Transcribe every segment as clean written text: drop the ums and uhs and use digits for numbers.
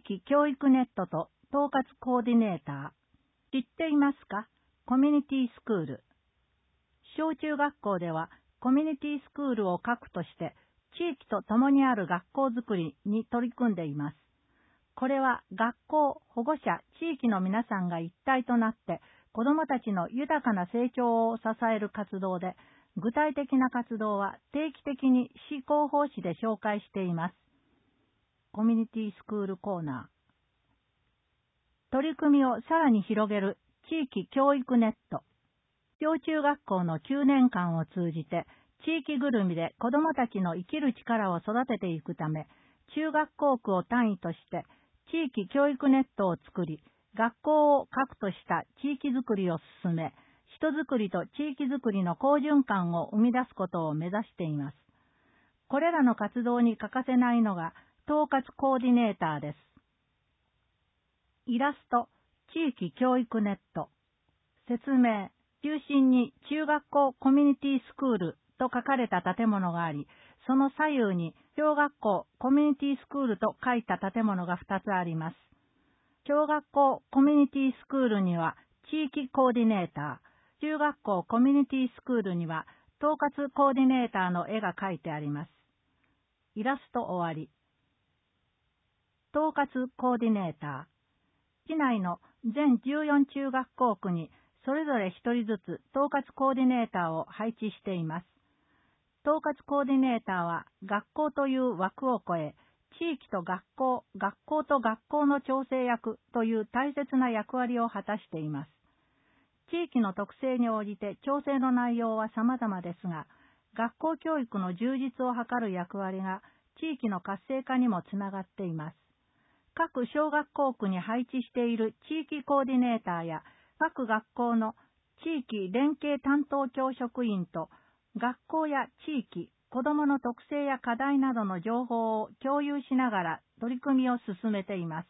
域教育ネットと統括コーディネーター。知っていますか？コミュニティスクール。小中学校ではコミュニティスクールを核として地域と共にある学校づくりに取り組んでいます。これは学校、保護者、地域の皆さんが一体となって子どもたちの豊かな成長を支える活動で、具体的な活動は定期的に市広報誌で紹介しています。コミュニティスクールコーナー。取り組みをさらに広げる地域教育ネット。小中学校の9年間を通じて地域ぐるみで子どもたちの生きる力を育てていくため、中学校区を単位として地域教育ネットを作り、学校を核とした地域づくりを進め、人づくりと地域づくりの好循環を生み出すことを目指しています。これらの活動に欠かせないのが統括コーディネーターです。イラスト、地域教育ネット。説明、中心に中学校コミュニティスクールと書かれた建物があり、その左右に小学校コミュニティスクールと書いた建物が2つあります。小学校コミュニティスクールには地域コーディネーター、中学校コミュニティスクールには統括コーディネーターの絵が描いてあります。イラスト終わり。統括コーディネーター。市内の全14中学校区にそれぞれ1人ずつ統括コーディネーターを配置しています。統括コーディネーターは学校という枠を超え、地域と学校、学校と学校の調整役という大切な役割を果たしています。地域の特性に応じて調整の内容は様々ですが、学校教育の充実を図る役割が地域の活性化にもつながっています。各小学校区に配置している地域コーディネーターや各学校の地域連携担当教職員と学校や地域、子どもの特性や課題などの情報を共有しながら取り組みを進めています。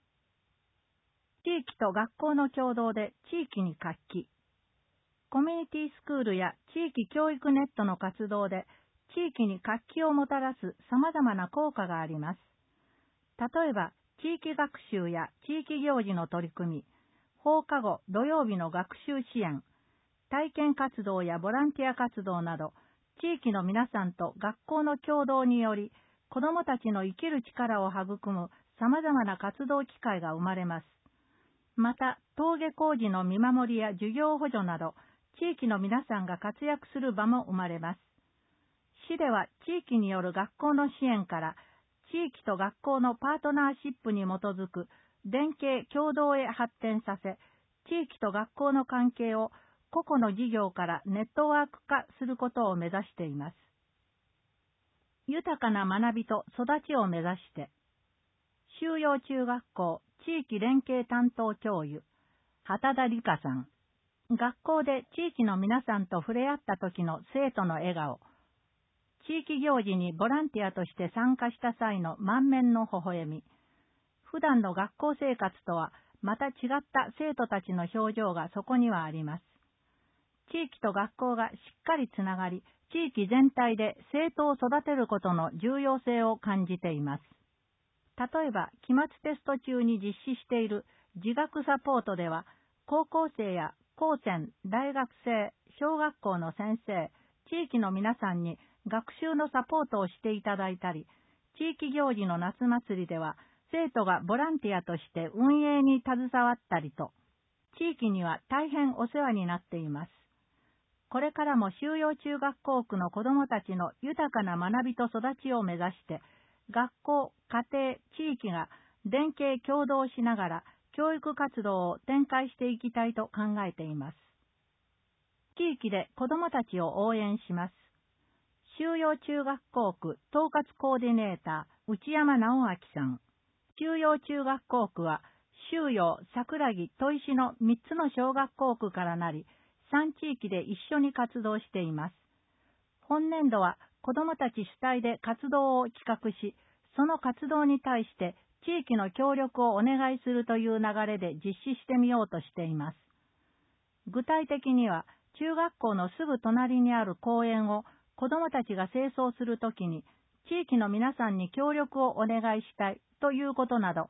地域と学校の共同で地域に活気。コミュニティスクールや地域教育ネットの活動で地域に活気をもたらす様々な効果があります。例えば、地域学習や地域行事の取り組み、放課後土曜日の学習支援、体験活動やボランティア活動など、地域の皆さんと学校の共同により、子どもたちの生きる力を育む様々な活動機会が生まれます。また、登下校時の見守りや授業補助など、地域の皆さんが活躍する場も生まれます。市では地域による学校の支援から、地域と学校のパートナーシップに基づく連携共同へ発展させ、地域と学校の関係を個々の事業からネットワーク化することを目指しています。豊かな学びと育ちを目指して、修陽中学校地域連携担当教諭、畑田理香さん。学校で地域の皆さんと触れ合った時の生徒の笑顔、地域行事にボランティアとして参加した際の満面の微笑み、普段の学校生活とはまた違った生徒たちの表情がそこにはあります。地域と学校がしっかりつながり、地域全体で生徒を育てることの重要性を感じています。例えば、期末テスト中に実施している自学サポートでは、高校生や高専、大学生、小学校の先生、地域の皆さんに学習のサポートをしていただいたり、地域行事の夏祭りでは、生徒がボランティアとして運営に携わったりと、地域には大変お世話になっています。これからも修陽中学校区の子どもたちの豊かな学びと育ちを目指して、学校、家庭、地域が連携協働しながら教育活動を展開していきたいと考えています。地域で子どもたちを応援します。修陽中学校区統括コーディネーター内山直明さん。修陽中学校区は修陽、桜木、砥石の3つの小学校区からなり、3地域で一緒に活動しています。本年度は子どもたち主体で活動を企画し、その活動に対して地域の協力をお願いするという流れで実施してみようとしています。具体的には、中学校のすぐ隣にある公園を子どもたちが清掃するときに、地域の皆さんに協力をお願いしたいということなど、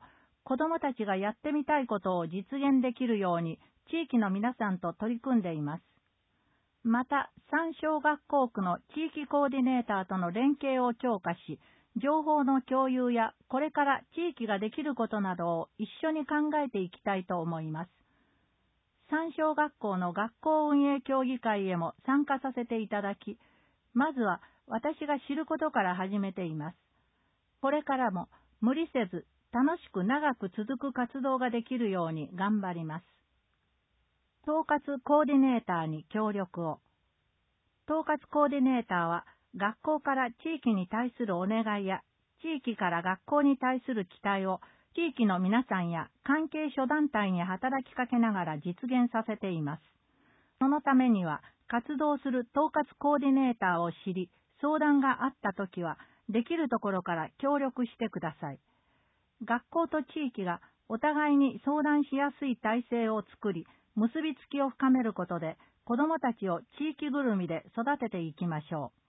子どもたちがやってみたいことを実現できるように地域の皆さんと取り組んでいます。また、3小学校区の地域コーディネーターとの連携を強化し、情報の共有やこれから地域ができることなどを一緒に考えていきたいと思います。3小学校の学校運営協議会へも参加させていただき、まずは私が知ることから始めています。これからも無理せず楽しく長く続く活動ができるように頑張ります。統括コーディネーターに協力を。統括コーディネーターは学校から地域に対するお願いや地域から学校に対する期待を地域の皆さんや関係諸団体に働きかけながら実現させています。そのためには活動する統括コーディネーターを知り、相談があったときはできるところから協力してください。学校と地域がお互いに相談しやすい体制を作り、結びつきを深めることで子どもたちを地域ぐるみで育てていきましょう。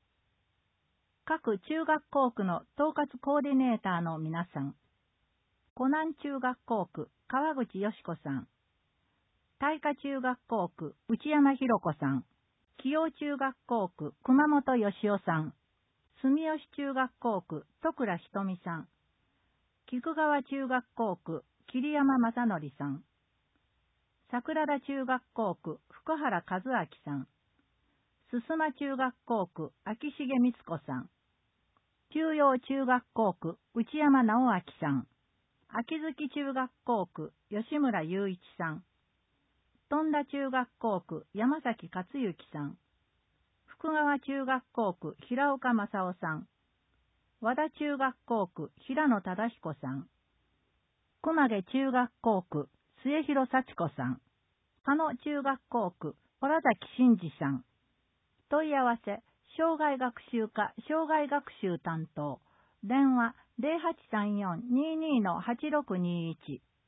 各中学校区の統括コーディネーターの皆さん。湖南中学校区川口よし子さん。大華中学校区内山ひろ子さん。紀陽中学校区熊本よしおさん。住吉中学校区戸倉ひとみさん。菊川中学校区桐山正則さん。桜田中学校区福原和明さん。すすま中学校区秋重光子さん。中央中学校区内山直明さん。秋月中学校区吉村雄一さん。富田中学校区山崎克之さん。福川中学校区平岡正夫さん。和田中学校区平野忠彦さん。熊毛中学校区末広幸子さん。加野中学校区洞崎真二さん。問い合わせ、障害学習課障害学習担当。電話 0834-22-8621